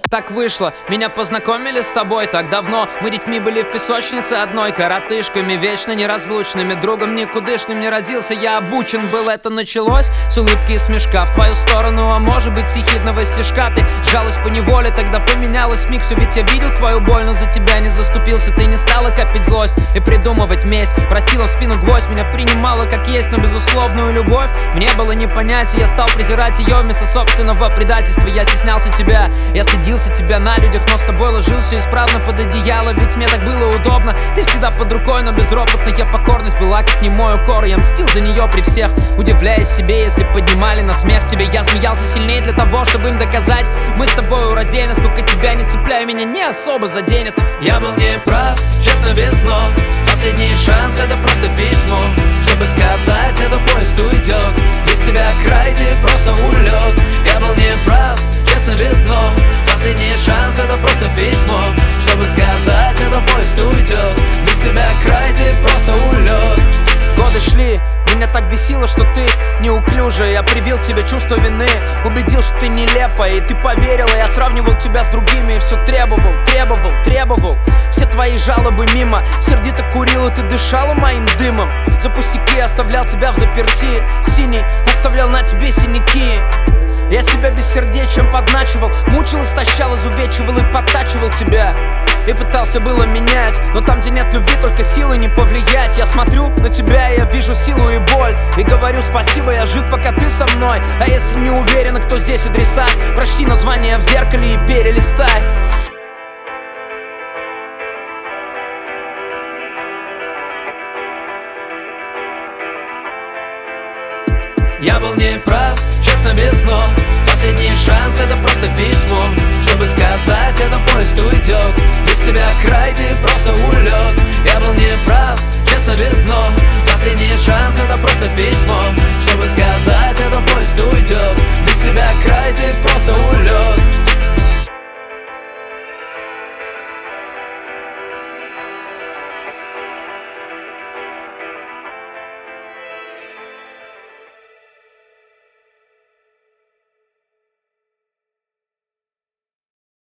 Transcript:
Так вышло, меня познакомили с тобой так давно. Мы детьми были в песочнице одной, коротышками, вечно неразлучными. Другом никудышным не родился, я обучен был. Это началось с улыбки и смешка в твою сторону, а может быть с ехидного стишка. Ты сжалась по неволе, тогда поменялась в миг. Все ведь я видел твою боль, но за тебя не заступился. Ты не стала копить злость и придумывать месть. Простила в спину гвоздь, меня принимала как есть. Но безусловную любовь мне было не понять, и я стал презирать ее вместо собственного предательства. Я стеснялся тебя, я стыдился тебя на людях, но с тобой ложился исправно под одеяло, ведь мне так было удобно. Ты всегда под рукой, но безропотная покорность была как немой укор. Я мстил за нее при всех, удивляясь себе, если поднимали на смех тебе. Я смеялся сильнее для того, чтобы им доказать: мы с тобой раздельно, сколько тебя не цепляй, меня не особо заденет. Я был неправ, честно без но. Последний шанс, это просто письмо, чтобы сказать, этот поезд уйдет. Без тебя край, ты просто улет. Я был неправ, честно без но. Последний шанс, это просто письмо, чтобы сказать, этот поезд уйдет. Без тебя край, ты просто улет. Годы шли, меня так бесило, что ты неуклюжая. Я привил тебе чувство вины, убедил, что ты нелепая, и ты поверила. Я сравнивал тебя с другими и все требовал. Все твои жалобы мимо, сердито курил, и ты дышала моим дымом. За пустяки оставлял тебя в заперти, синий оставлял на тебе синяки. Я себя бессердечием подначивал, мучил, истощал, изувечивал и подтачивал тебя. И пытался было менять, но там, где нет любви, только силы не повлиять. Я смотрю на тебя, и я вижу силу и боль, и говорю спасибо, я жив, пока ты со мной. А если не уверена, кто здесь адресат, прочти название в зеркале и перелистай. Я был неправ, честно без но. Последний шанс, это просто письмо, чтобы сказать, этот поезд уйдет. Без тебя край, ты просто улет. Я был неправ, честно без но. Последний шанс, это просто письмо,